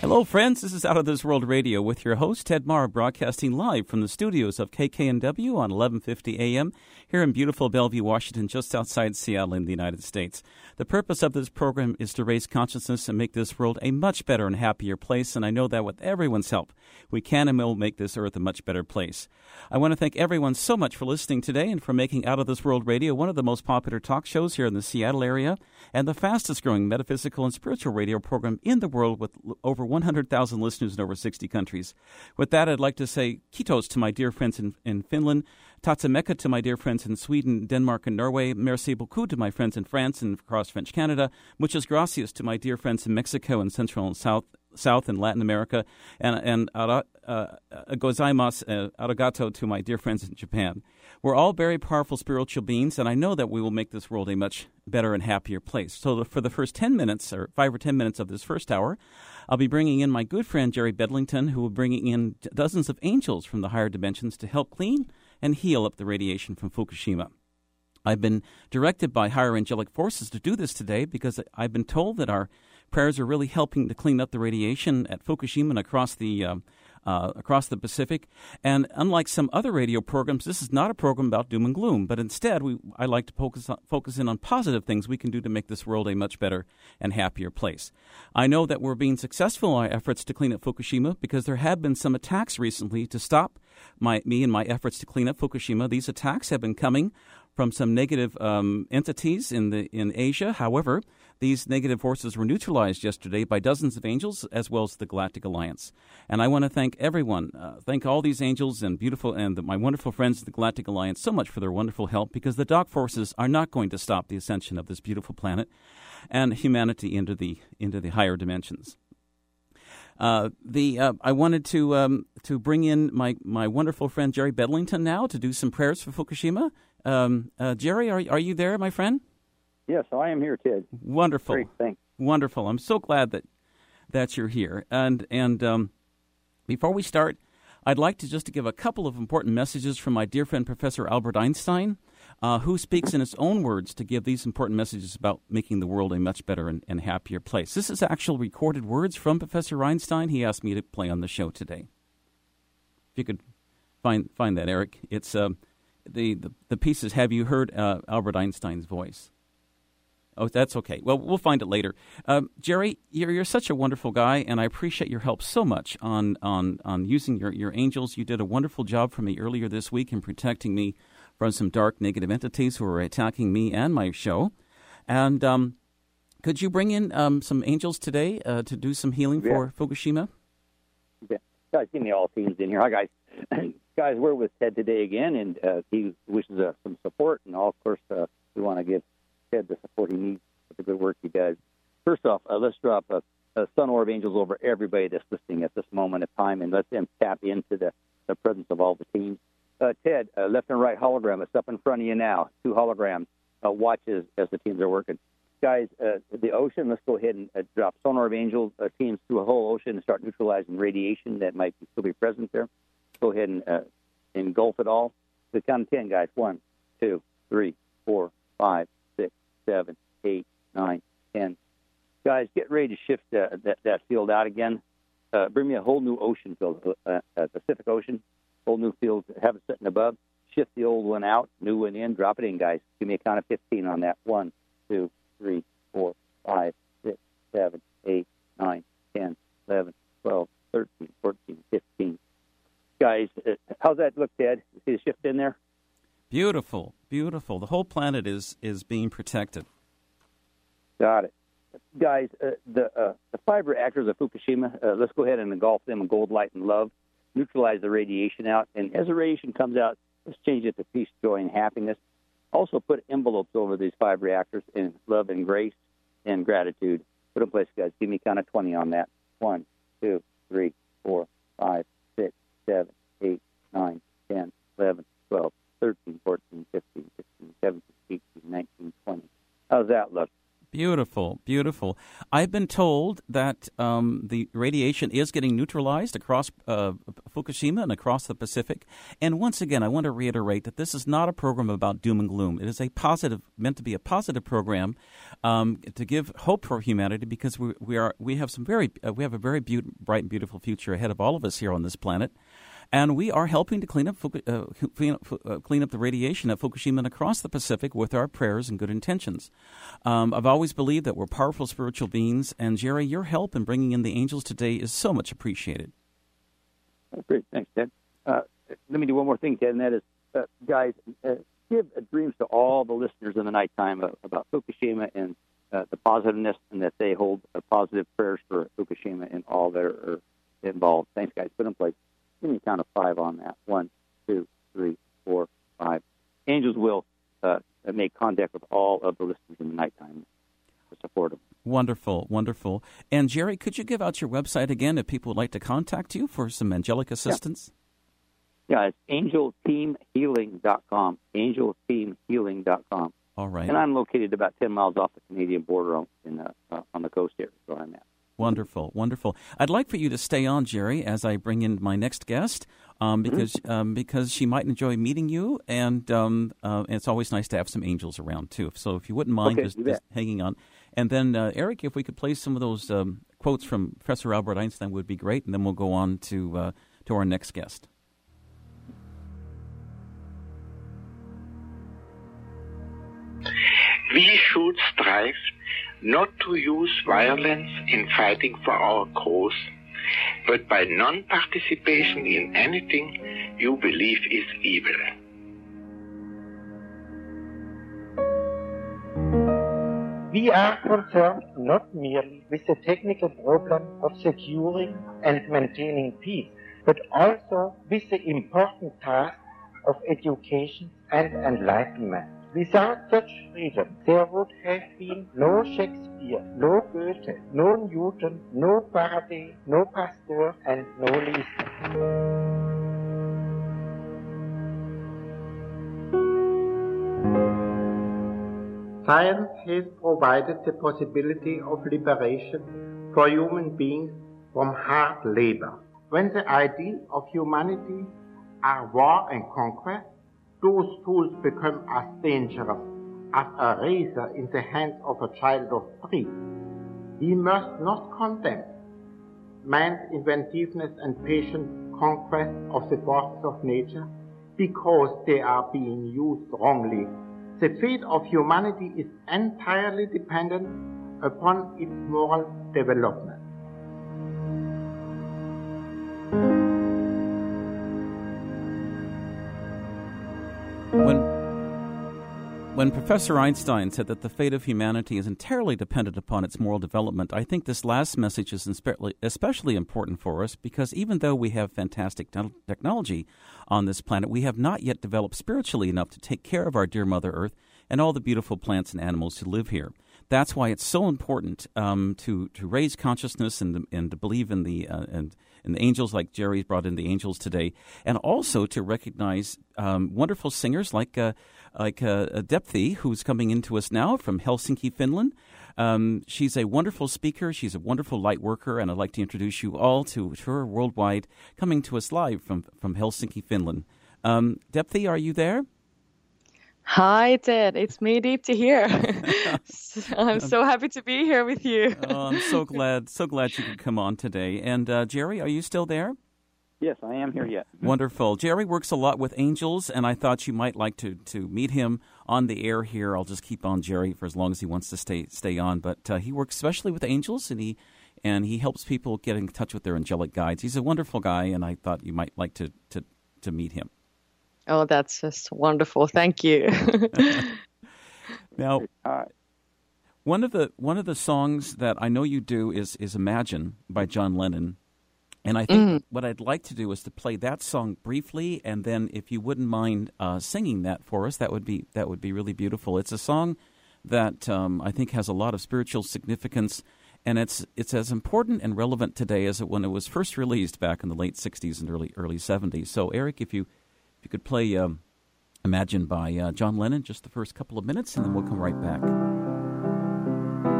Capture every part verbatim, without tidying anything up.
Hello, friends. This is Out of This World Radio with your host, Ted Maher, broadcasting live from the studios of K K N W on eleven fifty A M here in beautiful Bellevue, Washington, just outside Seattle in the United States. The purpose of this program is to raise consciousness and make this world a much better and happier place, and I know that with everyone's help, we can and will make this earth a much better place. I want to thank everyone so much for listening today and for making Out of This World Radio one of the most popular talk shows here in the Seattle area and the fastest-growing metaphysical and spiritual radio program in the world with over one hundred thousand listeners in over sixty countries. With that, I'd like to say kiitos to my dear friends in, in Finland, tatsamekka to my dear friends in Sweden, Denmark, and Norway, merci beaucoup to my friends in France and across French Canada, muchas gracias to my dear friends in Mexico and Central and South South and Latin America, and and ara, uh, gozaimasu, uh, arigato to my dear friends in Japan. We're all very powerful spiritual beings, and I know that we will make this world a much better and happier place. So for the first ten minutes, or five or ten minutes of this first hour, I'll be bringing in my good friend Jerry Bedlington, who will be bringing in dozens of angels from the higher dimensions to help clean and heal up the radiation from Fukushima. I've been directed by higher angelic forces to do this today because I've been told that our prayers are really helping to clean up the radiation at Fukushima and across the uh, uh, across the Pacific. And unlike some other radio programs, this is not a program about doom and gloom, but instead we I like to focus on, focus in on positive things we can do to make this world a much better and happier place. I know that we're being successful in our efforts to clean up Fukushima because there have been some attacks recently to stop my me and my efforts to clean up Fukushima. These attacks have been coming from some negative um, entities in the in Asia. However, these negative forces were neutralized yesterday by dozens of angels as well as the Galactic Alliance. And I want to thank everyone, uh, thank all these angels and beautiful and the, my wonderful friends of the Galactic Alliance so much for their wonderful help, because the dark forces are not going to stop the ascension of this beautiful planet and humanity into the into the higher dimensions. Uh, the uh, I wanted to um, to bring in my, my wonderful friend Jerry Bedlington now to do some prayers for Fukushima. Um, uh, Jerry, are are you there, my friend? Yes, I am here, Ted. Wonderful. Great, thanks. Wonderful. I'm so glad that that you're here. And and um, before we start, I'd like to just to give a couple of important messages from my dear friend Professor Albert Einstein, uh, who speaks in his own words to give these important messages about making the world a much better and, and happier place. This is actual recorded words from Professor Einstein. He asked me to play on the show today. If you could find find that, Eric. It's uh, the, the the piece is, have you heard uh, Albert Einstein's voice? Oh, that's okay. Well, we'll find it later. Um, Jerry, you're, you're such a wonderful guy, and I appreciate your help so much on on, on using your, your angels. You did a wonderful job for me earlier this week in protecting me from some dark negative entities who were attacking me and my show. And um, could you bring in um, some angels today uh, to do some healing yeah. for Fukushima? Yeah. Guys, give me all teams in here. Hi, guys. Guys, we're with Ted today again, and uh, he wishes uh, some support. And all, of course, uh, we want to give Ted the support he needs for the good work he does. First off, uh, let's drop a, a sun orb angels over everybody that's listening at this moment of time, and let them tap into the, the presence of all the teams. Uh, Ted, uh, left and right hologram. It's up in front of you now. Two holograms. Uh, watch as, as the teams are working. Guys, uh, the ocean, let's go ahead and uh, drop sun orb angel uh, teams through a whole ocean and start neutralizing radiation that might still be present there. Go ahead and uh, engulf it all. The count of ten, guys. One, two, three, four, five, six, seven, eight, nine, ten. Guys, get ready to shift uh, that, that field out again. Uh, bring me a whole new ocean field, uh, uh, Pacific Ocean, whole new field, have it sitting above. Shift the old one out, new one in, drop it in, guys. Give me a count of fifteen on that. One, two, three, four, five, six, seven, eight, nine, ten, eleven, twelve, thirteen, fourteen, fifteen. Guys, uh, how's that look, Ted? You see the shift in there? Beautiful, beautiful. The whole planet is, is being protected. Got it. Guys, uh, the uh, the five reactors of Fukushima, uh, let's go ahead and engulf them in gold, light, and love. Neutralize the radiation out. And as the radiation comes out, let's change it to peace, joy, and happiness. Also put envelopes over these five reactors in love and grace and gratitude. Put in place, guys. Give me kind of twenty on that. One, two, three, four, five, six, seven, eight, nine, ten, eleven, twelve, thirteen, fourteen, fifteen, sixteen, seventeen, eighteen, nineteen, twenty. How's that look? Beautiful, beautiful. I've been told that um, the radiation is getting neutralized across uh, Fukushima and across the Pacific. And once again, I want to reiterate that this is not a program about doom and gloom. It is a positive, meant to be a positive program um, to give hope for humanity, because we, we are we have some very uh, we have a very be- bright and beautiful future ahead of all of us here on this planet. And we are helping to clean up uh, clean, up, uh, clean up the radiation at Fukushima and across the Pacific with our prayers and good intentions. Um, I've always believed that we're powerful spiritual beings, and Jerry, your help in bringing in the angels today is so much appreciated. That's great. Thanks, Ted. Uh, let me do one more thing, Ted, and that is, uh, guys, uh, give dreams to all the listeners in the nighttime uh, about Fukushima and uh, the positiveness, and that they hold uh, positive prayers for Fukushima and all that are involved. Thanks, guys. Put in place. Give me a count of five on that. One, two, three, four, five. Angels will uh, make contact with all of the listeners in the nighttime to support them. Wonderful, wonderful. And Jerry, could you give out your website again if people would like to contact you for some angelic assistance? Yeah, yeah, it's angel team healing dot com, angel team healing dot com. All right. And I'm located about ten miles off the Canadian border on, in, uh, uh, on the coast here, where I'm at. Wonderful, wonderful. I'd like for you to stay on, Jerry, as I bring in my next guest, um, because mm-hmm. um, because she might enjoy meeting you, and um, uh, it's always nice to have some angels around, too. So if you wouldn't mind okay, just, just hanging on. And then, uh, Eric, if we could play some of those um, quotes from Professor Albert Einstein would be great, and then we'll go on to uh, to our next guest. We should strive not to use violence in fighting for our cause, but by non-participation in anything you believe is evil. We are concerned not merely with the technical problem of securing and maintaining peace, but also with the important task of education and enlightenment. Without such freedom, there would have been no Shakespeare, no Goethe, no Newton, no Faraday, no Pasteur, and no Lister. Science has provided the possibility of liberation for human beings from hard labor. When the ideal of humanity are war and conquest, those tools become as dangerous as a razor in the hands of a child of three. We must not condemn man's inventiveness and patient conquest of the forces of nature because they are being used wrongly. The fate of humanity is entirely dependent upon its moral development. When, when Professor Einstein said that the fate of humanity is entirely dependent upon its moral development, I think this last message is especially important for us because even though we have fantastic te- technology on this planet, we have not yet developed spiritually enough to take care of our dear Mother Earth and all the beautiful plants and animals who live here. That's why it's so important um, to to raise consciousness and and to believe in the uh, and in the angels, like Jerry's brought in the angels today, and also to recognize um, wonderful singers like uh, like uh, Depthi, who's coming into us now from Helsinki, Finland. Um, she's a wonderful speaker. She's a wonderful light worker, and I'd like to introduce you all to, to her worldwide, coming to us live from from Helsinki, Finland. Um, Depthi, are you there? Hi, Ted. It's me, Deepti, here. I'm so happy to be here with you. Oh, I'm so glad, so glad you could come on today. And uh, Jerry, are you still there? Yes, I am here yet. Wonderful. Jerry works a lot with angels, and I thought you might like to, to meet him on the air here. I'll just keep on Jerry for as long as he wants to stay stay on. But uh, he works especially with angels, and he and he helps people get in touch with their angelic guides. He's a wonderful guy, and I thought you might like to to, to meet him. Oh, that's just wonderful. Thank you. Now, one of the one of the songs that I know you do is is Imagine by John Lennon. And I think mm. what I'd like to do is to play that song briefly, and then if you wouldn't mind uh, singing that for us, that would be that would be really beautiful. It's a song that um, I think has a lot of spiritual significance, and it's it's as important and relevant today as it when it was first released back in the late sixties and early early seventies. So, Eric, if you if you could play um, Imagine by uh, John Lennon, just the first couple of minutes, and then we'll come right back.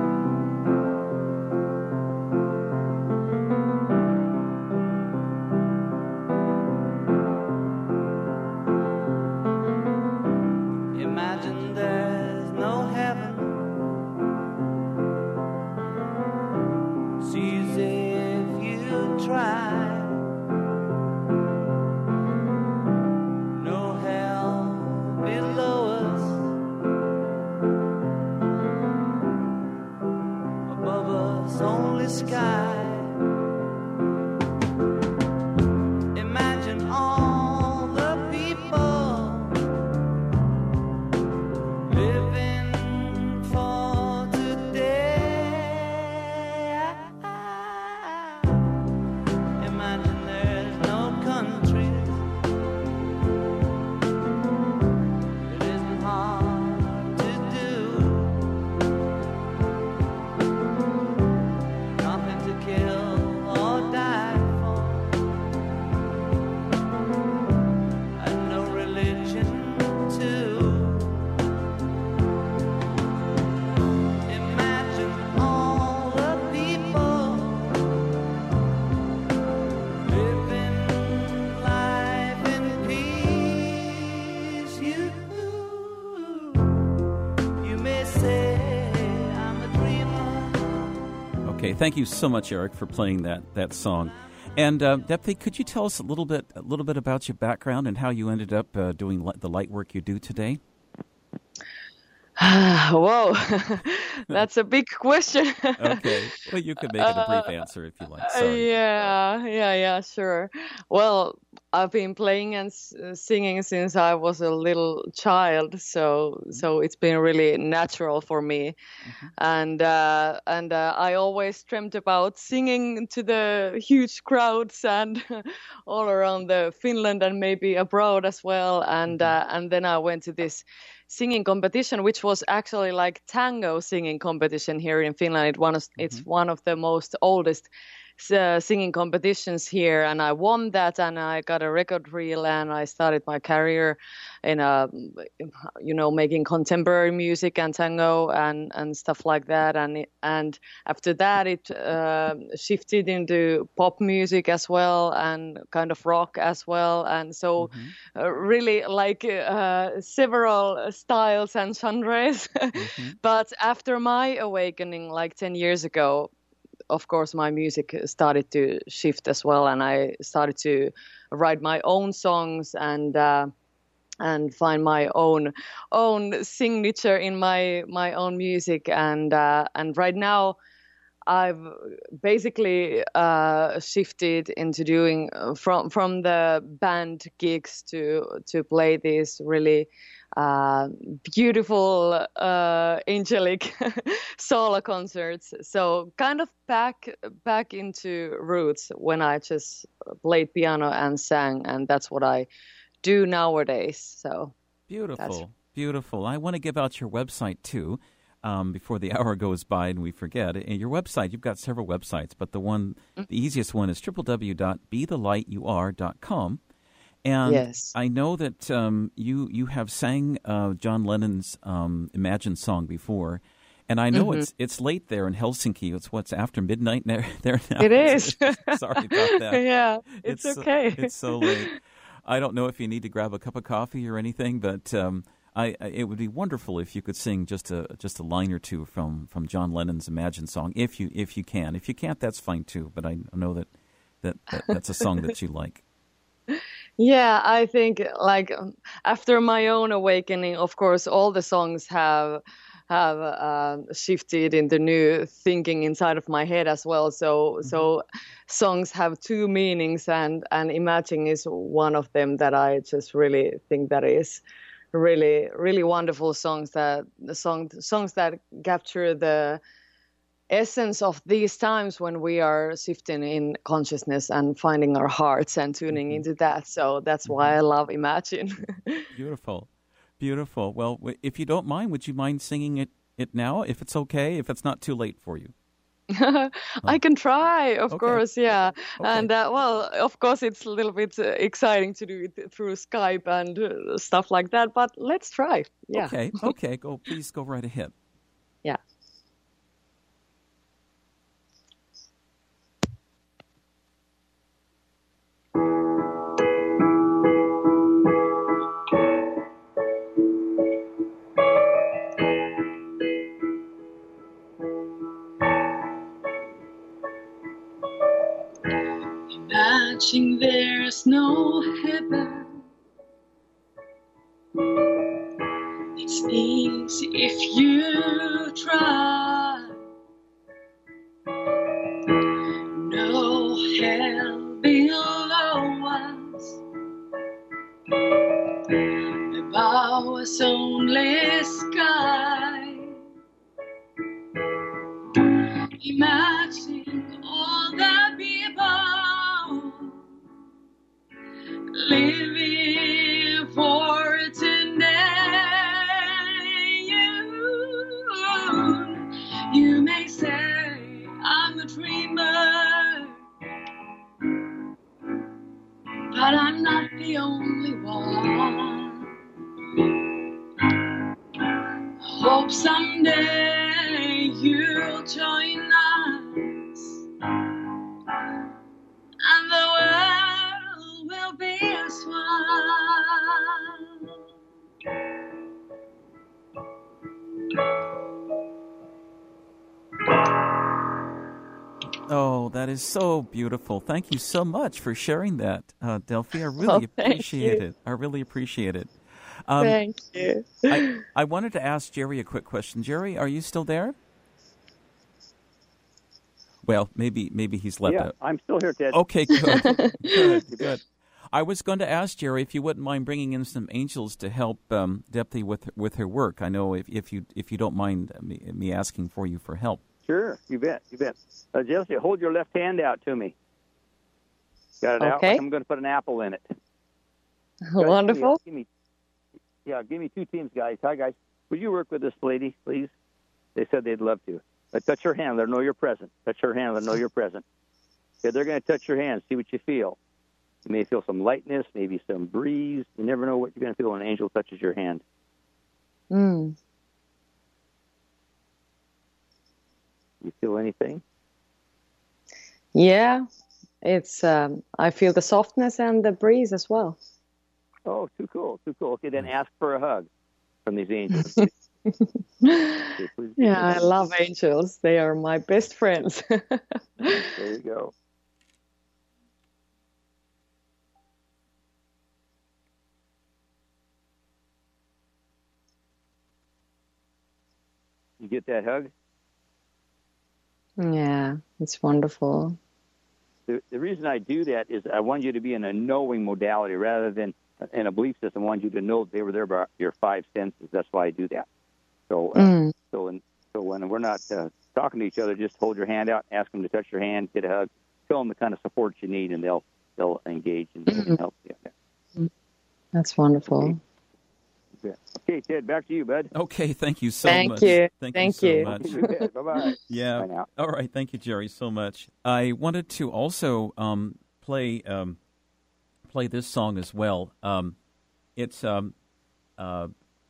Okay, thank you so much, Eric, for playing that that song. And uh, Depthi, could you tell us a little bit a little bit about your background and how you ended up uh, doing li- the light work you do today? Whoa, that's a big question. Okay, well, you could make it a brief answer if you like. Uh, Sorry. yeah, yeah, yeah, sure. Well, I've been playing and s- singing since I was a little child, so so it's been really natural for me. Mm-hmm. And uh, and uh, I always dreamt about singing to the huge crowds and all around the Finland and maybe abroad as well. And Mm-hmm. uh, and then I went to this singing competition, which was actually like tango singing competition here in Finland. It one of, it's Mm-hmm. one of the most oldest uh, singing competitions here, and I won that, and I got a record reel, and I started my career in a, you know, making contemporary music and tango and and stuff like that. And it, and after that, it uh, shifted into pop music as well, and kind of rock as well, and so Mm-hmm. uh, really like uh, several styles and genres. Mm-hmm. But after my awakening, like ten years ago, of course, my music started to shift as well, and I started to write my own songs and uh, and find my own own signature in my my own music. And uh, and right now, I've basically uh, shifted into doing uh, from from the band gigs to to play these really uh, beautiful uh, angelic solo concerts. So kind of back back into roots when I just played piano and sang, and that's what I do nowadays. So Beautiful, that's... beautiful. I want to give out your website too. Um, before the hour goes by and we forget. And your website, you've got several websites, but the one, the easiest one is w w w dot be the light you are dot com. And Yes. I know that um, you you have sang uh, John Lennon's um, Imagine song before, and I know Mhm. it's it's late there in Helsinki. It's what's after midnight there, there now. It is. Sorry about that. Yeah, it's, It's, uh, okay. it's so late. I don't know if you need to grab a cup of coffee or anything, but um, I, I it would be wonderful if you could sing just a just a line or two from, from John Lennon's Imagine song, if you if you can. If you can't, that's fine too. But I know that, that, that that's a song that you like. Yeah, I think like um, after my own awakening, of course, all the songs have have uh, shifted into new thinking inside of my head as well. So Mm-hmm. so songs have two meanings, and and Imagine is one of them that I just really think that is really really wonderful songs, that the song songs that capture the essence of these times when we are shifting in consciousness and finding our hearts and tuning Mm-hmm. into that. So that's Mm-hmm. why I love Imagine. Beautiful, beautiful. Well, w- if you don't mind, would you mind singing it it now, if it's okay, if it's not too late for you? I can try, of Okay. course, yeah. Okay. And uh, well, of course, it's a little bit uh, exciting to do it through Skype and uh, stuff like that, but let's try. Yeah. Okay, okay. Go, please go right ahead. Yeah. Imagine there's no heaven. It's easy if you try. No hell below us. Above us only sky. Imagine all the people living for today. You, you may say I'm a dreamer, but I'm not the only one. Hope someday you'll join us, and the world will be as one. that is so beautiful. Thank you so much for sharing that, uh, Delphi. I really Oh, thank appreciate you. it. I really appreciate it. Um, Thank you. I, I wanted to ask Jerry a quick question. Jerry, are you still there? Well, maybe maybe he's left Yeah, out. I'm still here, Ted. Okay, good, good, good. I was going to ask Jerry if you wouldn't mind bringing in some angels to help um, Depthi with with her work. I know if, if you if you don't mind me, me asking for you for help. Sure, you bet, you bet. Uh, Jesse, hold your left hand out to me. Got it out? Okay. Like I'm going to put an apple in it. Guys, Wonderful. Give me, give me, yeah, give me two teams, guys. Hi, guys. Would you work with this lady, please? They said they'd love to. Uh, touch her hand. Let her know you're present. Touch her hand. Let her know you're present. Okay, they're going to touch your hand. See what you feel. You may feel some lightness, maybe some breeze. You never know what you're going to feel when an angel touches your hand. Mm. You feel anything? Yeah, it's. Um, I feel the softness and the breeze as well. Oh, too cool, too cool. Okay, then ask for a hug from these angels. Okay, please give me Yeah, a I hug. love angels. They are my best friends. There you go. You get that hug? Yeah, it's wonderful. The, the reason I do that is I want you to be in a knowing modality rather than in a belief system. I want you to know they were there by your five senses. That's why I do that. So, uh, Mm. so, in, so when we're not uh, talking to each other, just hold your hand out, ask them to touch your hand, get a hug, tell them the kind of support you need, and they'll they'll engage and Mhm. help you. That's wonderful. Okay. Okay, Ted, back to you, bud. Okay, thank you so Thank much. you. Thank, Thank you you. so much. You bet. Bye-bye. Yeah. Bye now. All right. Thank you, Jerry, so much. I wanted to also um, play um, play this song as well. Um, it's um, uh,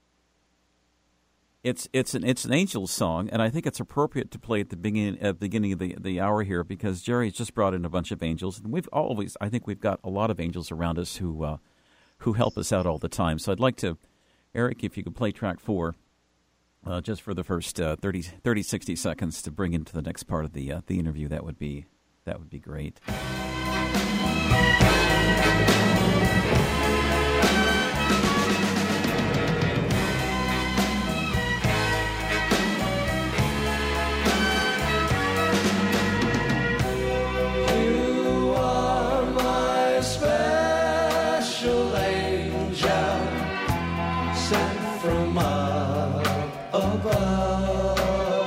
it's it's an it's an angel song, and I think it's appropriate to play at the beginning at the beginning of the the hour here because Jerry's just brought in a bunch of angels, and we've always I think we've got a lot of angels around us who uh, who help us out all the time. So I'd like to, Eric, if you could play track four. Uh, just for the first uh, thirty, thirty, sixty seconds to bring into the next part of the uh, the interview, that would be that would be great. You are my special angel, sent from up above.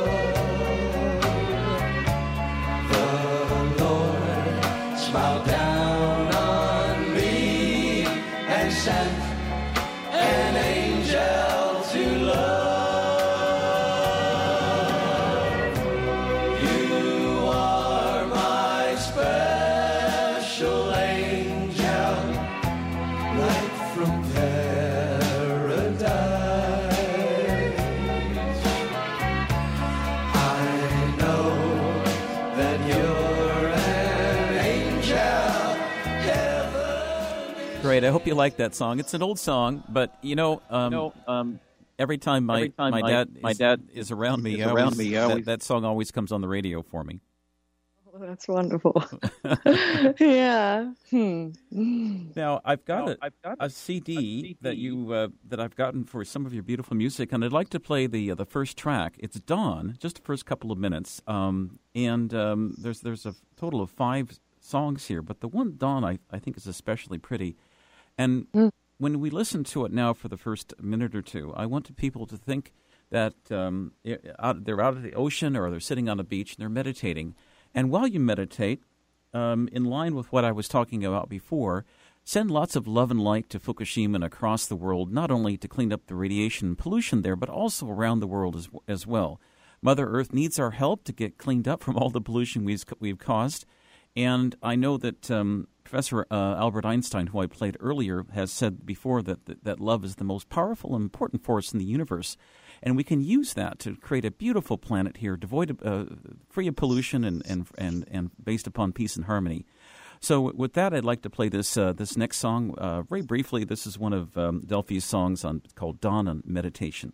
The Lord smiled down on me and sent an angel to love. You are my special angel, light from paradise. I know that you're an angel, heaven. Great. I hope you like that song. It's an old song, but you know, um, know, um, every time my every time my my- dad my is, dad is around me, is I around always- me, I that, always- that song always comes on the radio for me. Oh, that's wonderful. Yeah. Hmm. Now I've got Now, a, I've got a C D a C D that you uh, that I've gotten for some of your beautiful music, and I'd like to play the uh, the first track. It's Dawn, just the first couple of minutes, um, and um, there's there's a total of five songs here, but the one Dawn I, I think is especially pretty, and Mm. when we listen to it now for the first minute or two, I want people to think that um, i- out, they're out at the ocean or they're sitting on a beach and they're meditating, and while you meditate, um, in line with what I was talking about before, send lots of love and light to Fukushima and across the world, not only to clean up the radiation and pollution there, but also around the world as, as well. Mother Earth needs our help to get cleaned up from all the pollution we've, we've caused. And I know that um, Professor uh, Albert Einstein, who I played earlier, has said before that, that that love is the most powerful and important force in the universe. And we can use that to create a beautiful planet here, devoid of, uh, free of pollution and, and, and, and based upon peace and harmony. So with that, I'd like to play this uh, this next song uh, very briefly. This is one of um, Delphi's songs on called Dawn on Meditation.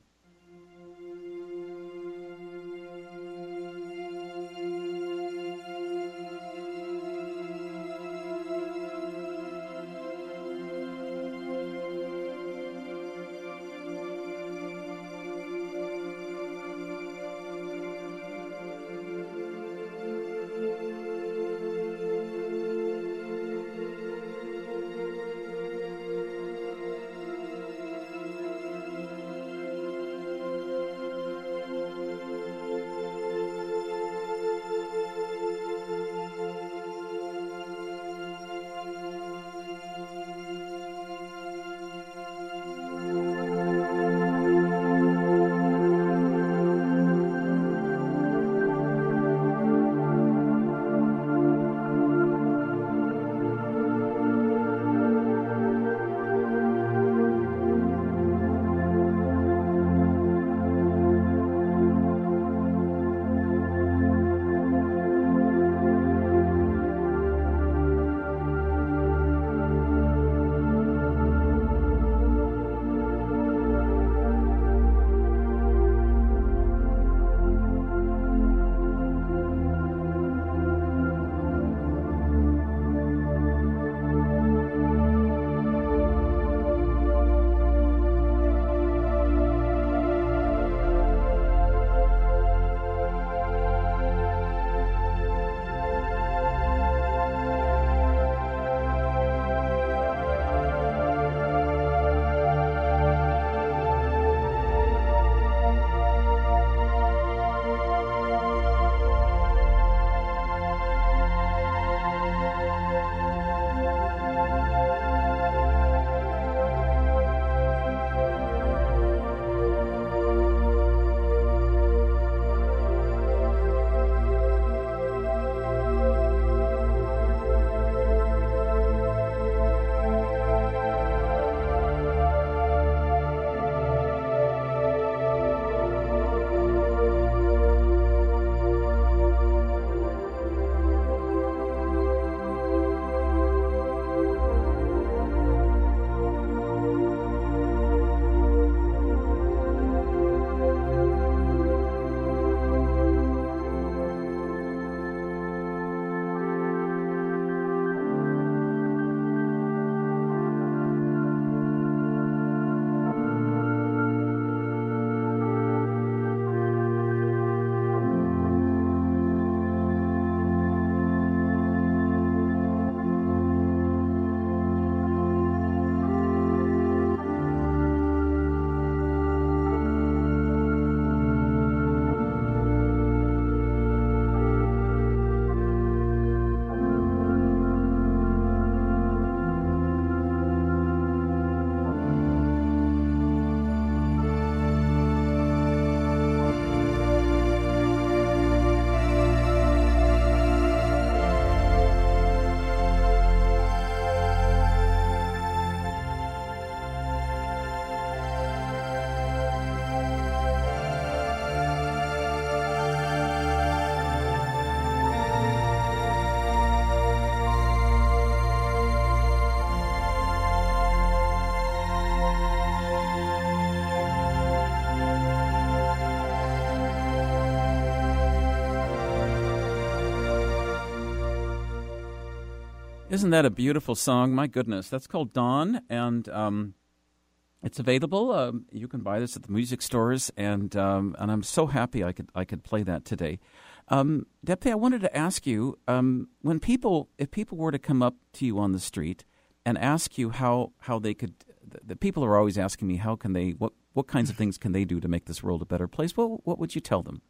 Isn't that a beautiful song? My goodness. That's called Dawn, and um, it's available. Um, you can buy this at the music stores, and um, and I'm so happy I could I could play that today. Um, Depte, I wanted to ask you, um, when people, if people were to come up to you on the street and ask you how, how they could, the, the people are always asking me, how can they, what, what kinds of things can they do to make this world a better place? Well, what would you tell them?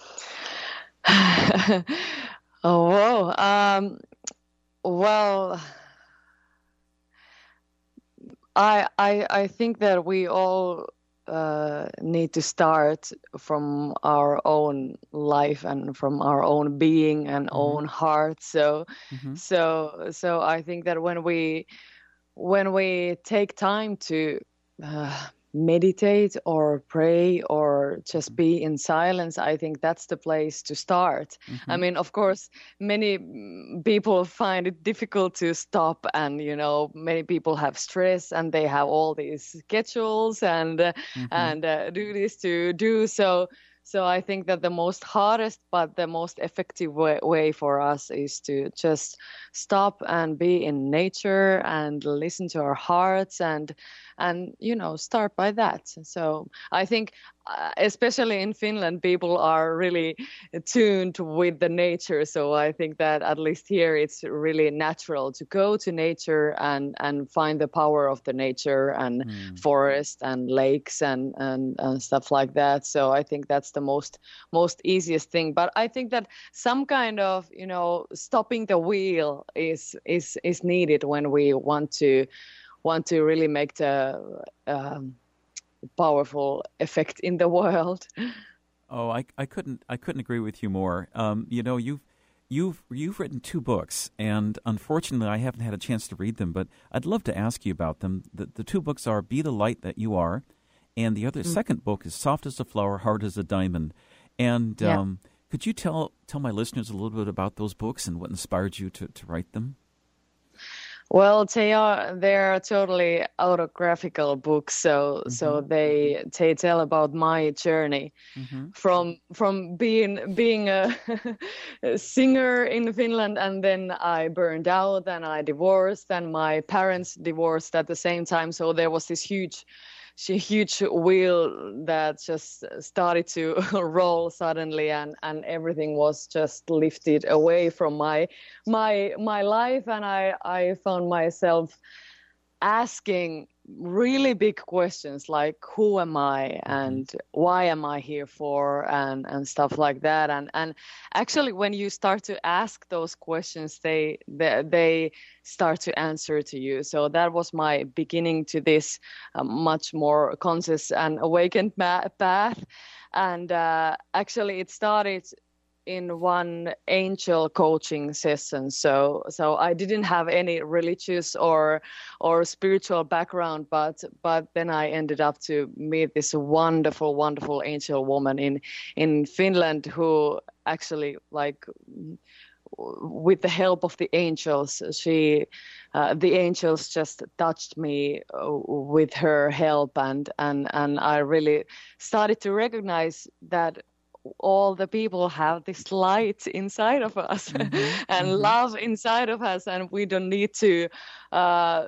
Oh, whoa. Um, well, I, I, I think that we all uh, need to start from our own life and from our own being and mm-hmm. own heart. So, mm-hmm. so, so I think that when we, when we take time to uh, meditate or pray or just be in silence, I think that's the place to start. Mm-hmm. I mean, of course, many people find it difficult to stop, and you know, many people have stress and they have all these schedules and uh, mm-hmm. and uh, do this to do so. So I think that the most hardest but the most effective way, way for us is to just stop and be in nature and listen to our hearts and and you know start by that. So I think uh, especially in Finland people are really tuned with the nature. So I think that at least here it's really natural to go to nature and and find the power of the nature and mm. forest and lakes and, and and stuff like that. So I think that's the most most easiest thing. But I think that some kind of you know stopping the wheel is is is needed when we want to want to really make the um, powerful effect in the world. Oh, I I couldn't I couldn't agree with you more. Um, you know, you've you've you've written two books, and unfortunately, I haven't had a chance to read them. But I'd love to ask you about them. The the two books are "Be the Light That You Are," and the other mm. second book is "Soft as a Flower, Hard as a Diamond." And yeah. um, could you tell tell my listeners a little bit about those books and what inspired you to, to write them? Well, they are they're totally autographical books, so mm-hmm. so they they tell about my journey mm-hmm. from from being being a, a singer in Finland, and then I burned out and I divorced, and my parents divorced at the same time. So there was this huge. A huge wheel that just started to roll suddenly, and, and everything was just lifted away from my my my life, and I, I found myself asking really big questions like who am I and why am I here for and, and stuff like that. And and actually when you start to ask those questions, they, they they start to answer to you. So that was my beginning to this uh, much more conscious and awakened ma- path. And uh, actually it started in one angel coaching session. So so I didn't have any religious or or spiritual background, but but then I ended up to meet this wonderful, wonderful angel woman in in Finland who actually like with the help of the angels, she uh, the angels just touched me uh, with her help, and and and I really started to recognize that all the people have this light inside of us mm-hmm, and mm-hmm. love inside of us, and we don't need to uh,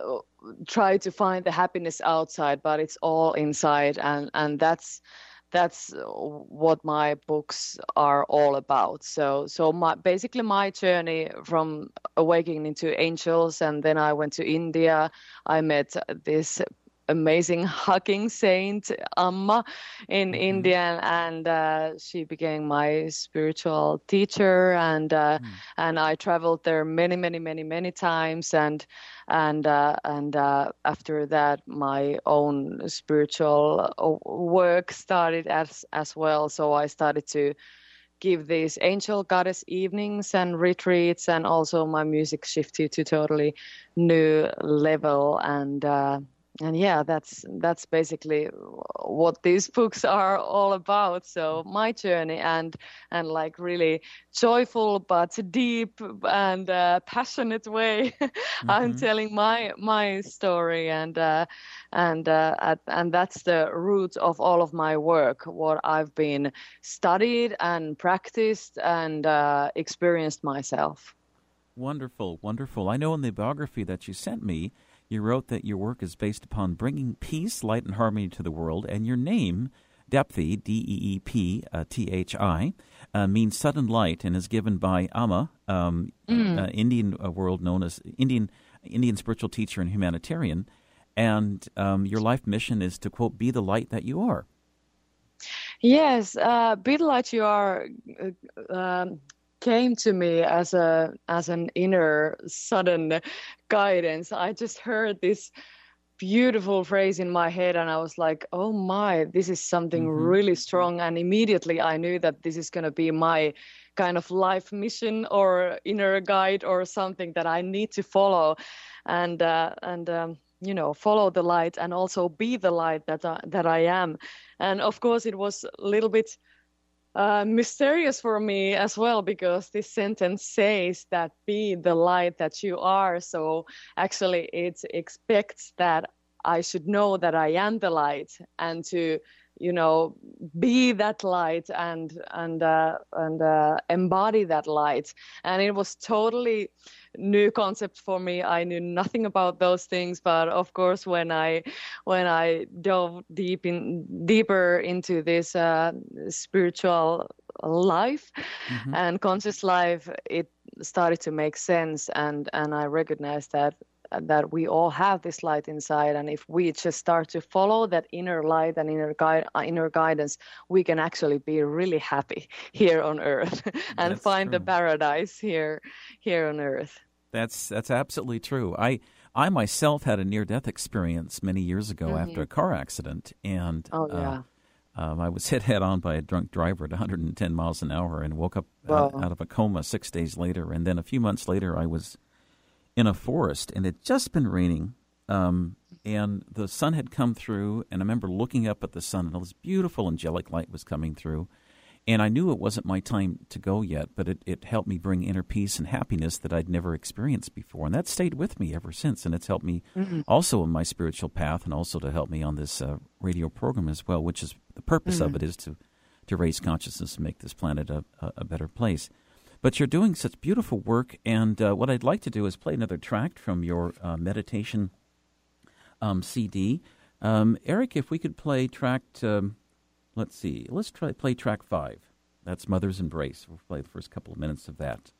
try to find the happiness outside, but it's all inside, and and that's that's what my books are all about. So so my basically my journey from awakening into angels, and then I went to India. I met this amazing hugging saint Amma in mm-hmm. India, and uh, she became my spiritual teacher, and uh, mm. and I traveled there many many many many times, and and uh, and uh, after that my own spiritual work started as as well. So I started to give these angel goddess evenings and retreats, and also my music shifted to totally new level, and uh, And yeah, that's that's basically what these books are all about. So my journey, and and like really joyful but deep and uh, passionate way, mm-hmm. I'm telling my my story, and uh, and uh, at, and that's the root of all of my work. What I've been studied and practiced and uh, experienced myself. Wonderful, wonderful. I know in the biography that you sent me, you wrote that your work is based upon bringing peace, light, and harmony to the world, and your name, Deepthi, D E E P T H I, uh, means sudden light and is given by Amma, um, mm. uh, Indian uh, world known as Indian Indian spiritual teacher and humanitarian, and um, your life mission is to, quote, be the light that you are. Yes, uh, be the light you are uh, um, came to me as a as an inner sudden guidance. I just heard this beautiful phrase in my head and I was like, oh my, this is something mm-hmm. really strong. And immediately I knew that this is going to be my kind of life mission or inner guide or something that I need to follow and, uh, and um, you know, follow the light and also be the light that I, that I am. And of course, it was a little bit Uh, mysterious for me as well, because this sentence says that be the light that you are. So actually it expects that I should know that I am the light and to, you know, be that light and and uh, and uh, embody that light. And it was totally new concept for me. I knew nothing about those things, but of course, when I when I dove deep in deeper into this uh, spiritual life mm-hmm. and conscious life, it started to make sense, and and I recognized that. that we all have this light inside, and if we just start to follow that inner light and inner guide, uh, inner guidance, we can actually be really happy here on earth and that's find true. the paradise here here on earth. That's that's absolutely true. I I myself had a near-death experience many years ago mm-hmm. after a car accident, and oh, yeah. uh, um, I was hit head-on by a drunk driver at one hundred ten miles an hour and woke up wow. out, out of a coma six days later, and then a few months later I was in a forest, and it had just been raining, um, and the sun had come through, and I remember looking up at the sun, and all this beautiful angelic light was coming through, and I knew it wasn't my time to go yet, but it, it helped me bring inner peace and happiness that I'd never experienced before, and that stayed with me ever since, and it's helped me mm-hmm. also in my spiritual path, and also to help me on this uh, radio program as well, which is the purpose mm-hmm. of it is to, to raise consciousness and make this planet a, a, a better place. But you're doing such beautiful work, and uh, what I'd like to do is play another track from your uh, meditation um, C D. Um, Eric, if we could play track, um, let's see, let's try play track five. That's Mother's Embrace. We'll play the first couple of minutes of that.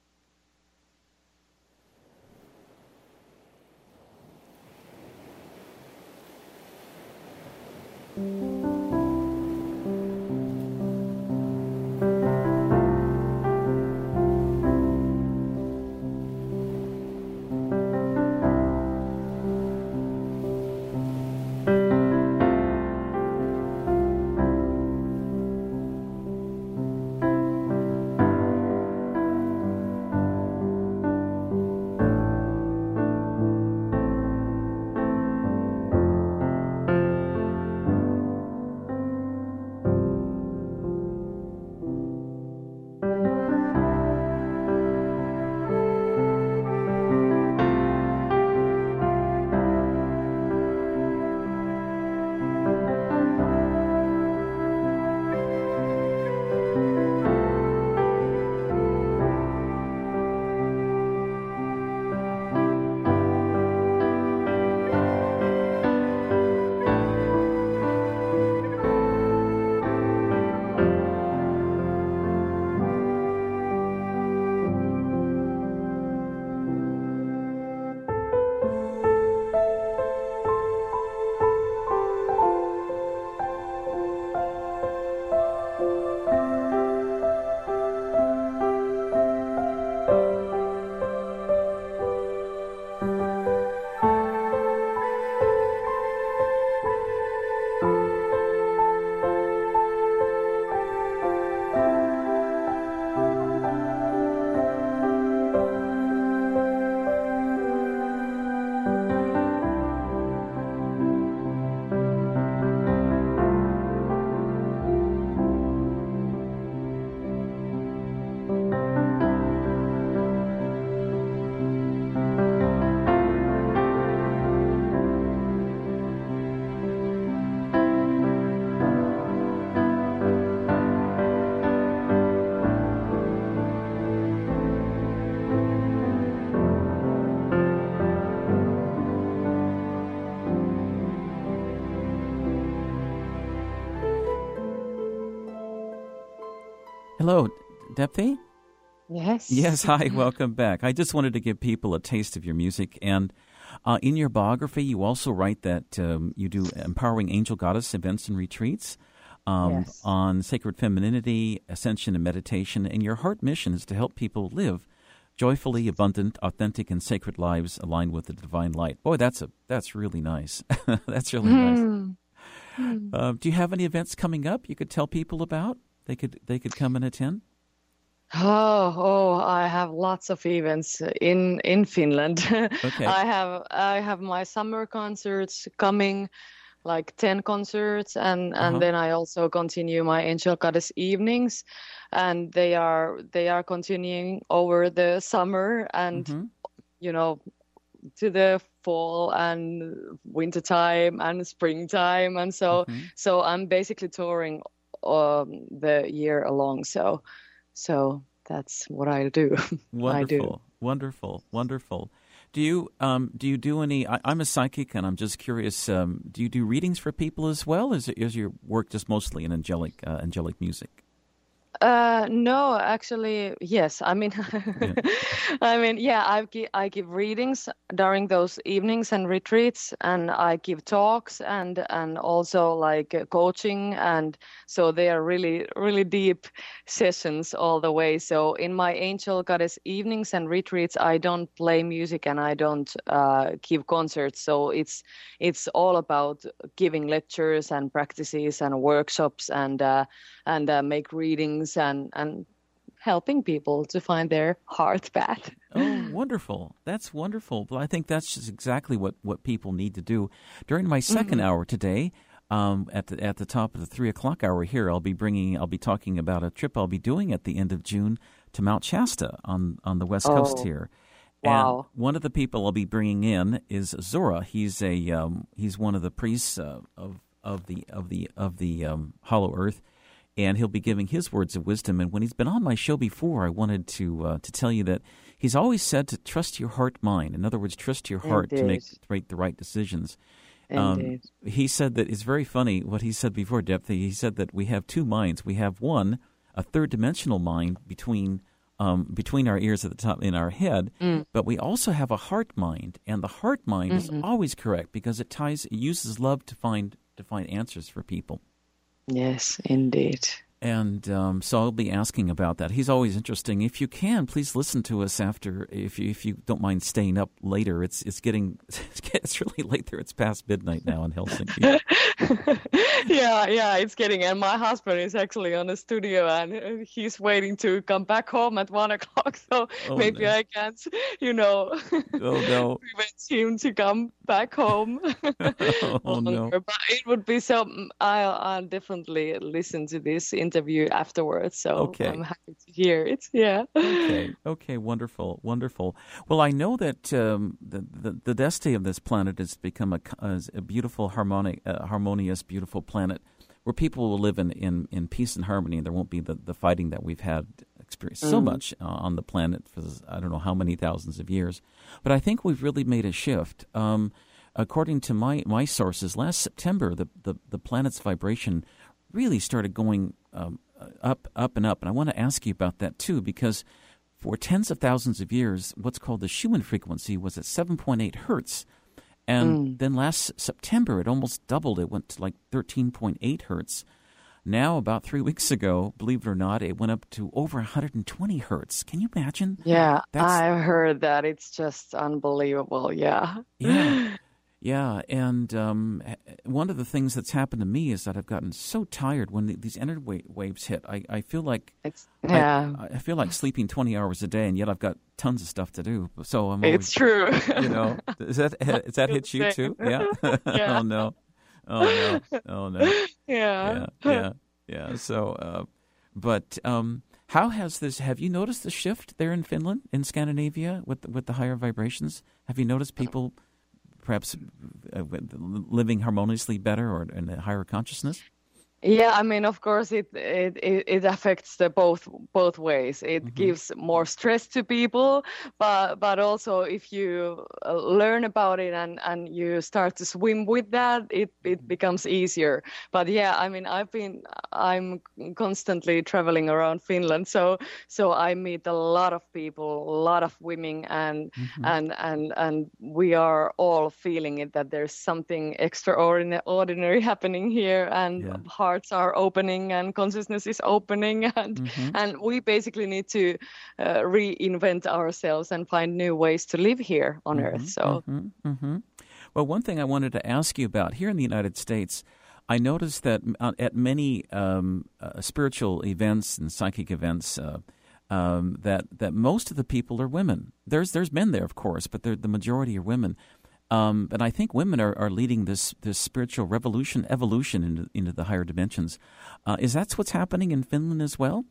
hello, Depthi? Yes. Yes, hi, welcome back. I just wanted to give people a taste of your music. And uh, in your biography, you also write that um, you do Empowering Angel Goddess events and retreats um, Yes. on sacred femininity, ascension, and meditation. And your heart mission is to help people live joyfully, abundant, authentic, and sacred lives aligned with the divine light. Boy, that's a that's really nice. That's really nice. Mm. Uh, do you have any events coming up you could tell people about? They could they could come and attend? Oh, oh, I have lots of events in in Finland. Okay. I have I have my summer concerts coming, like ten concerts, and and Uh-huh. then I also continue my Angel Goddess evenings, and they are they are continuing over the summer and Mhm. you know to the fall and winter time and springtime, and so Mhm. so I'm basically touring um, the year along. So so that's what I do. I do. Wonderful, wonderful, wonderful. Do you um do you do any? I, I'm a psychic, and I'm just curious. Um, do you do readings for people as well? Is is your work just mostly in angelic uh, angelic music? Uh, no, actually, yes. I mean, I mean, yeah. I give I give readings during those evenings and retreats, and I give talks and and also like uh, coaching, and so they are really really deep sessions all the way. So in my Angel Goddess evenings and retreats, I don't play music and I don't uh, give concerts. So it's it's all about giving lectures and practices and workshops and uh, and uh, make readings and and helping people to find their heart path. Oh, wonderful. That's wonderful. Well, I think that's just exactly what, what people need to do. During my second Mm-hmm. hour today, um, at the at the top of the three o'clock hour here, I'll be bringing, I'll be talking about a trip I'll be doing at the end of June to Mount Shasta on, on the West Coast Oh, here. wow. And one of the people I'll be bringing in is Zora. He's a um, he's one of the priests uh, of of the of the of the um, Hollow Earth. And he'll be giving his words of wisdom. And when he's been on my show before, I wanted to uh, to tell you that he's always said to trust your heart mind. In other words, trust your heart to make, Indeed. to make the right decisions. Indeed. He said that it's very funny what he said before, Depthi. He said that we have two minds. We have one, a third dimensional mind between um, between our ears at the top in our head, Mm. but we also have a heart mind. And the heart mind Mm-hmm. is always correct because it ties it uses love to find to find answers for people. Yes, indeed. And um, so I'll be asking about that. He's always interesting. If you can, please listen to us after. If you if you don't mind staying up later, it's it's getting it's really late there. It's past midnight now in Helsinki. yeah, yeah, it's getting. And my husband is actually on the studio, and uh, he's waiting to come back home at one o'clock. So Oh, maybe no. I can't, you know, Oh no! prevent him to come back home. Oh no! longer. But it would be so. I'll, I'll definitely listen to this interview afterwards. So Okay. I'm happy to hear it. Yeah. Okay, okay, wonderful, wonderful. Well, I know that um, the, the the destiny of this planet has become a, as a beautiful, harmonic, uh, harmonious, beautiful planet where people will live in, in, in peace and harmony, and there won't be the, the fighting that we've had experienced so Mm. much uh, on the planet for I don't know how many thousands of years. But I think we've really made a shift. Um, according to my, my sources, last September, the, the, the planet's vibration really started going um, up, up, and up. And I want to ask you about that, too, because for tens of thousands of years, what's called the Schumann frequency was at seven point eight hertz. And Mm. then last September, it almost doubled. It went to like thirteen point eight hertz. Now, about three weeks ago, believe it or not, it went up to over one hundred twenty hertz. Can you imagine? Yeah, That's- I've heard that. It's just unbelievable. Yeah. Yeah. Yeah, and um, one of the things that's happened to me is that I've gotten so tired when the, these energy wa- waves hit. I, I feel like It's yeah. I, I feel like sleeping twenty hours a day, and yet I've got tons of stuff to do. So I'm always, It's true. you know, is that is that hit you too? Yeah. Yeah. Oh no. Oh no. Oh no. yeah. Yeah. Yeah. Yeah. So, uh, but um, how has this? Have you noticed the shift there in Finland, in Scandinavia, with with the higher vibrations? Have you noticed people perhaps uh, living harmoniously better or in a higher consciousness? Yeah, I mean, of course, it it it it affects the both both ways. It Mm-hmm. gives more stress to people, but but also if you uh, learn about it and and you start to swim with that, it it becomes easier. But yeah, I mean, I've been I'm constantly traveling around Finland, so so I meet a lot of people, a lot of women, and Mm-hmm. and and and we are all feeling it that there's something extraordinary ordinary happening here, and Yeah. hearts are opening and consciousness is opening, and Mm-hmm. and we basically need to uh, reinvent ourselves and find new ways to live here on earth. So Mm-hmm. Mm-hmm. Well, one thing I wanted to ask you about here in the United States, I noticed that uh, at many um, uh, spiritual events and psychic events, uh, um, that that most of the people are women. There's there's men there, of course, but they're, the majority are women. Um, and I think women are, are leading this this spiritual revolution, evolution into into the higher dimensions. Uh, is that what's happening in Finland as well?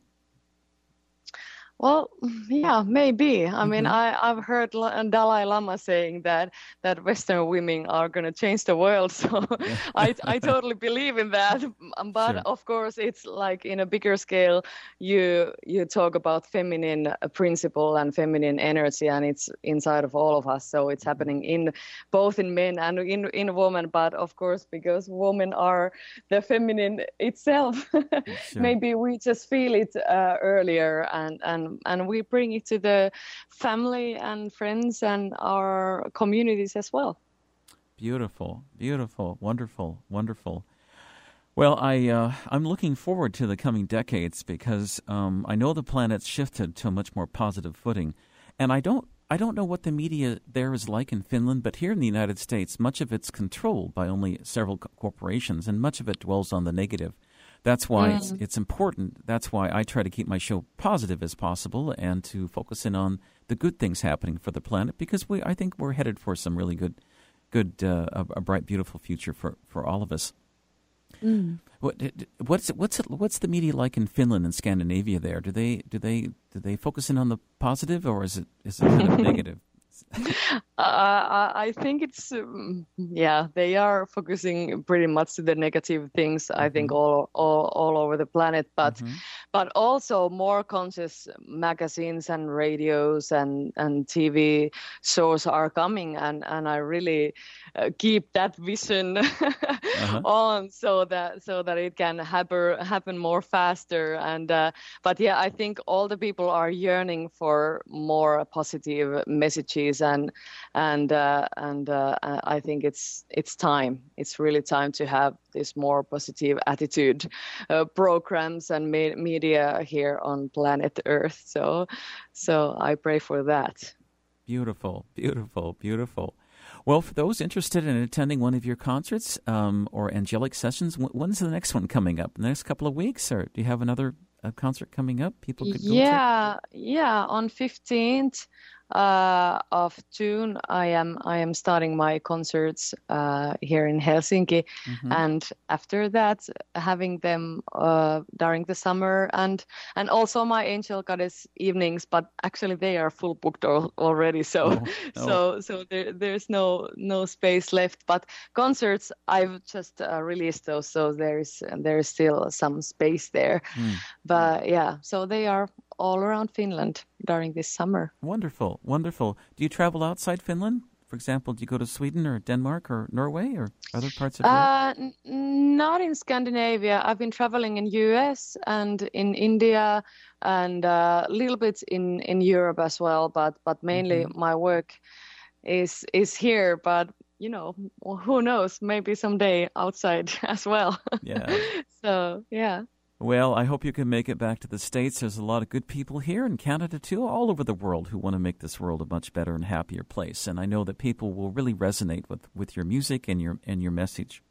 well, yeah, maybe. I mean, Mhm. I, I've heard La- Dalai Lama saying that that Western women are going to change the world. So I, I totally believe in that. Um, But Sure. of course, it's like in a bigger scale, you you talk about feminine uh, principle and feminine energy, and it's inside of all of us. So it's happening in both in men and in in women. But of course, because women are the feminine itself, Sure. maybe we just feel it uh, earlier, and and and we bring it to the family and friends and our communities as well. Beautiful, beautiful, wonderful, wonderful. Well, I uh, I'm looking forward to the coming decades because um, I know the planet's shifted to a much more positive footing, and I don't I don't know what the media there is like in Finland, but here in the United States, much of it's controlled by only several co- corporations, and much of it dwells on the negative. That's why it's, it's important. That's why I try to keep my show positive as possible and to focus in on the good things happening for the planet, because we I think we're headed for some really good, good, uh, a, a bright, beautiful future for, for all of us. What what's what's it, what's the media like in Finland and Scandinavia? There, do they do they do they focus in on the positive, or is it is it kind of negative? Uh, I I think it's um, yeah, they are focusing pretty much to the negative things. I think all all all over the planet, but but also more conscious magazines and radios and and T V shows are coming, and and I really uh, keep that vision on so that so that it can happen happen more faster. And uh, but yeah, I think all the people are yearning for more positive messages, and and uh, and uh, I think it's it's time. It's really time to have this more positive attitude uh, programs and me- media here on planet Earth. So so I pray for that. Beautiful, beautiful, beautiful. Well, for those interested in attending one of your concerts um, or angelic sessions, wh- when's the next one coming up? The next couple of weeks, or do you have another uh, concert coming up? People could go Yeah, yeah. On fifteenth uh, of June, I am I am starting my concerts uh, here in Helsinki, and after that, having them uh, during the summer, and and also my Angel Goddess evenings. But actually, they are full booked al- already. So Oh, oh. so so there, there's no no space left. But concerts, I've just uh, released those, so there's there's still some space there. But yeah, so they are all around Finland during this summer. Wonderful, wonderful. Do you travel outside Finland? For example, do you go to Sweden or Denmark or Norway or other parts of Europe? Uh, n- not in Scandinavia. I've been traveling in U S and in India and a little bit in, in Europe as well, but but mainly my work is is here. But you know, who knows? Maybe someday outside as well. Yeah. So yeah. Well, I hope you can make it back to the States. There's a lot of good people here in Canada, too, all over the world who want to make this world a much better and happier place. And I know that people will really resonate with, with your music and your and your message.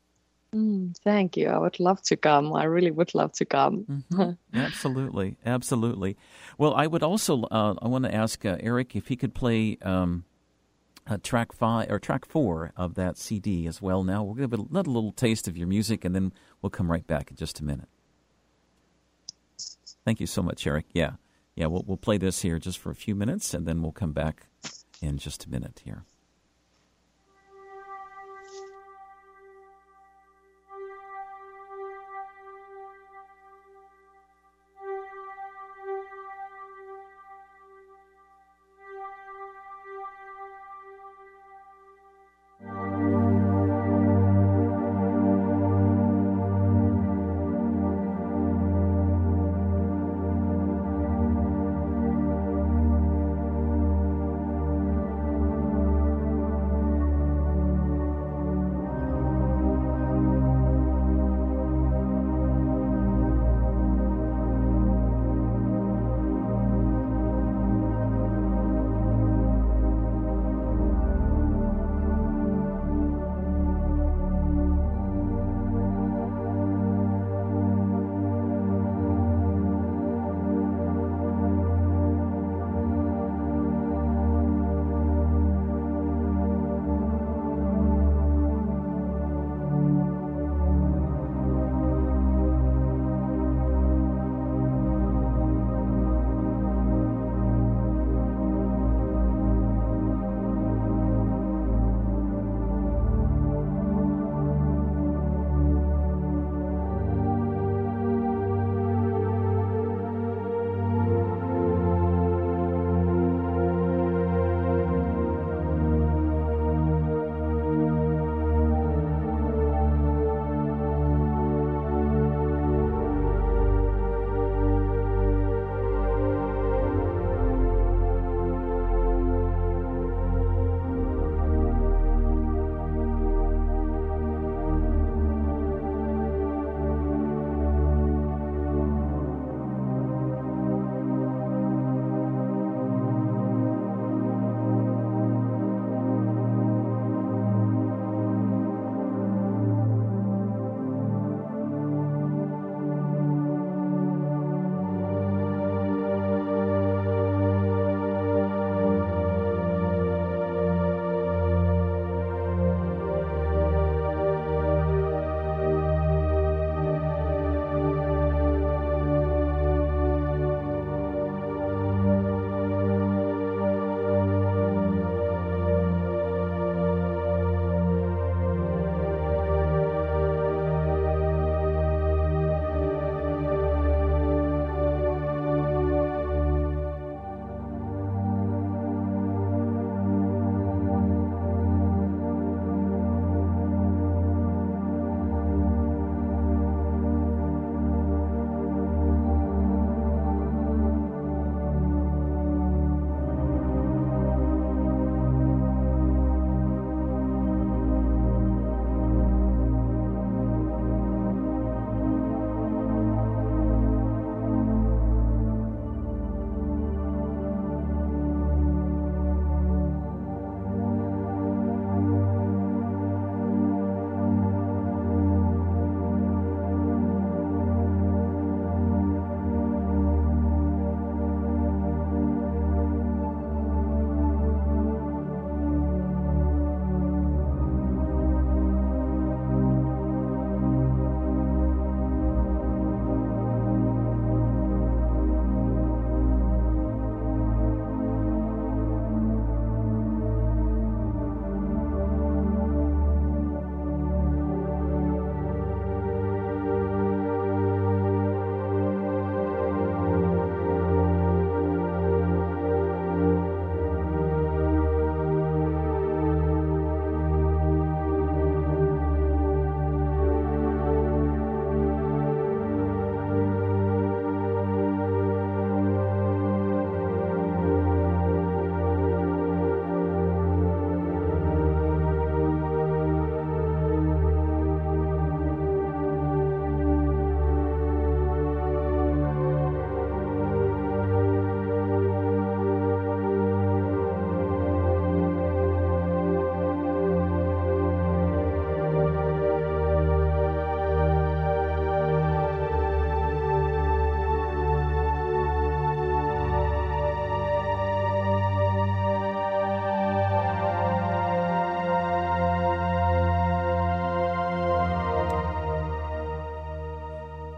Mm, thank you. I would love to come. I really would love to come. Absolutely, absolutely. Well, I would also, uh, I want to ask uh, Eric if he could play um, uh, track five or track four of that C D as well. Now, we'll give it another little taste of your music, and then we'll come right back in just a minute. Thank you so much, Eric. Yeah, yeah, we'll we'll play this here just for a few minutes, and then we'll come back in just a minute here.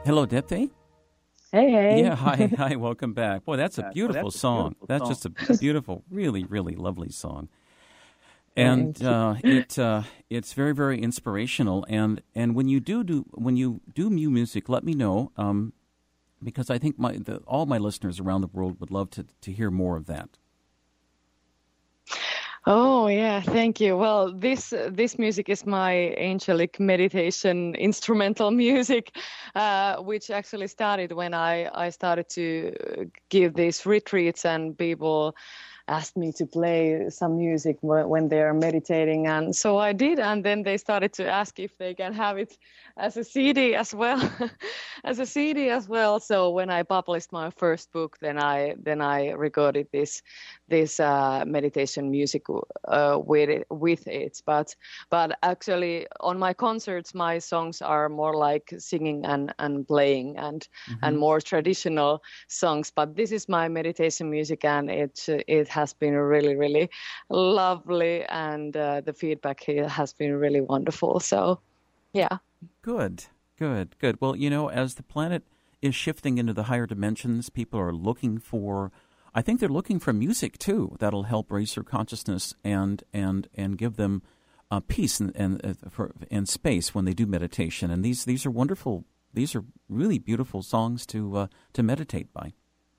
Hello, Depthi. Hey, hey. Yeah, hi, hi, welcome back. Boy, that's a beautiful well, that's a song. beautiful That's song. just a beautiful, really, really lovely song. And uh, it uh, it's very, very inspirational. And, and when you do do when you do new music, let me know, um, because I think my the, all my listeners around the world would love to to hear more of that. Oh yeah, thank you. Well, this this music is my angelic meditation instrumental music, uh, which actually started when I, I started to give these retreats and people asked me to play some music when they're meditating, and so I did, and then they started to ask if they can have it as a C D as well, as a C D as well. So when I published my first book, then I then I recorded this this uh, meditation music uh, with it, with it. But but actually on my concerts, my songs are more like singing and, and playing and mm-hmm. and more traditional songs. But this is my meditation music, and it it has been really really lovely, and uh, the feedback here has been really wonderful. So yeah. Good, good, good. Well, you know, as the planet is shifting into the higher dimensions, people are looking for, I think they're looking for music too that'll help raise their consciousness and and and give them uh, peace and and, uh, for, and space when they do meditation. And these these are wonderful. These are really beautiful songs to uh, to meditate by.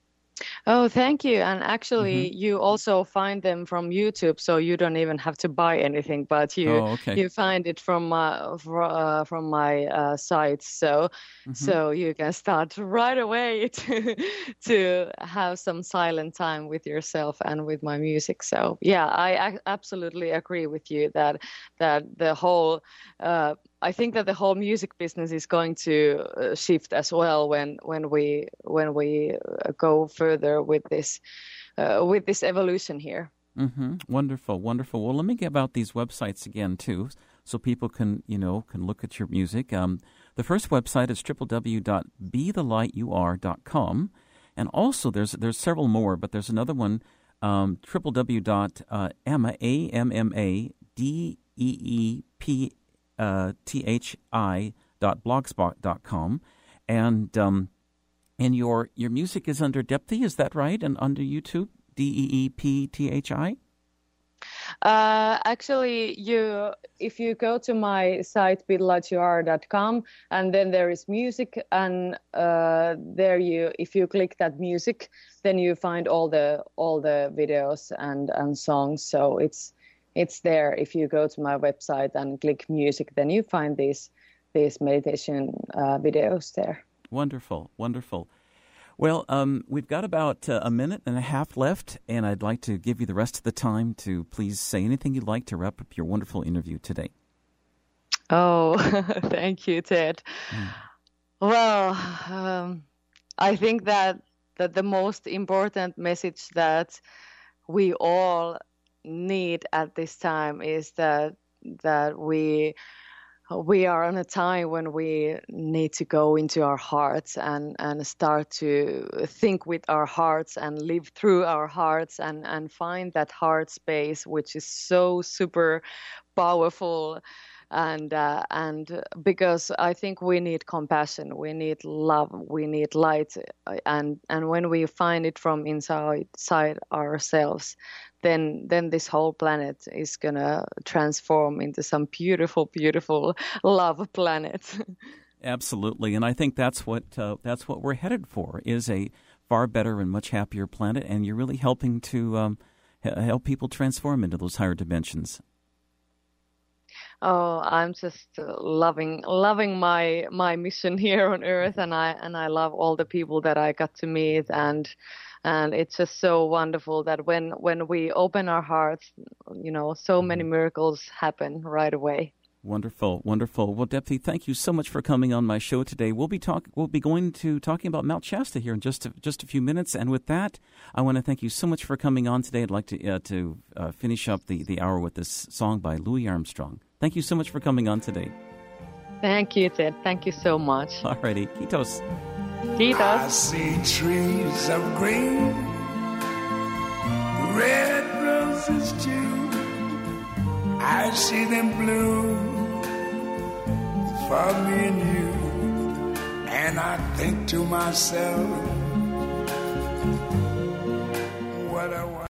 Oh, thank you. And actually, mm-hmm. you also find them from YouTube, so you don't even have to buy anything, but you oh, okay. you find it from uh, fr- uh, from my uh, site. So mm-hmm. so you can start right away to to have some silent time with yourself and with my music. So yeah, I, I absolutely agree with you that that the whole. Uh, I think that the whole music business is going to uh, shift as well when when we when we uh, go further with this uh, with this evolution here. Mm-hmm. Wonderful, wonderful. Well, let me give out these websites again too, so people can you know can look at your music. Um, the first website is w w w dot be the light you are dot com, and also there's there's several more, but there's another one, um, w w w dot amma a m m a d e e p Uh, T H I dot blogspot dot com, and um, and your your music is under Depthi, is that right? And under YouTube, D E E P T H I. Uh, actually, you if you go to my site be the light you are dot com, and then there is music, and uh, there you if you click that music, then you find all the all the videos and and songs. So it's It's there. If you go to my website and click music, then you find these these meditation uh, videos there. Wonderful, wonderful. Well, um, we've got about uh, a minute and a half left, and I'd like to give you the rest of the time to please say anything you'd like to wrap up your wonderful interview today. Oh, thank you, Ted. Mm. Well, um, I think that that the most important message that we all need at this time is that that we we are on a time when we need to go into our hearts and and start to think with our hearts and live through our hearts and and find that heart space, which is so super powerful. And uh, and because I think we need compassion, we need love, we need light, and and when we find it from inside, inside ourselves, then then this whole planet is gonna transform into some beautiful, beautiful love planet. Absolutely, and I think that's what uh, that's what we're headed for, is a far better and much happier planet, and you're really helping to um, help people transform into those higher dimensions. Oh, I'm just loving loving my my mission here on Earth, and I and I love all the people that I got to meet, and and it's just so wonderful that when when we open our hearts, you know, so many miracles happen right away. Wonderful, wonderful. Well, Depthi, thank you so much for coming on my show today. We'll be talk we'll be going to talking about Mount Shasta here in just a, just a few minutes, and with that, I want to thank you so much for coming on today. I'd like to uh, to uh, finish up the the hour with this song by Louis Armstrong. Thank you so much for coming on today. Thank you, Ted. Thank you so much. All righty. Kiitos. Kiitos. I see trees of green, red roses too. I see them bloom for me and you. and I think to myself, what a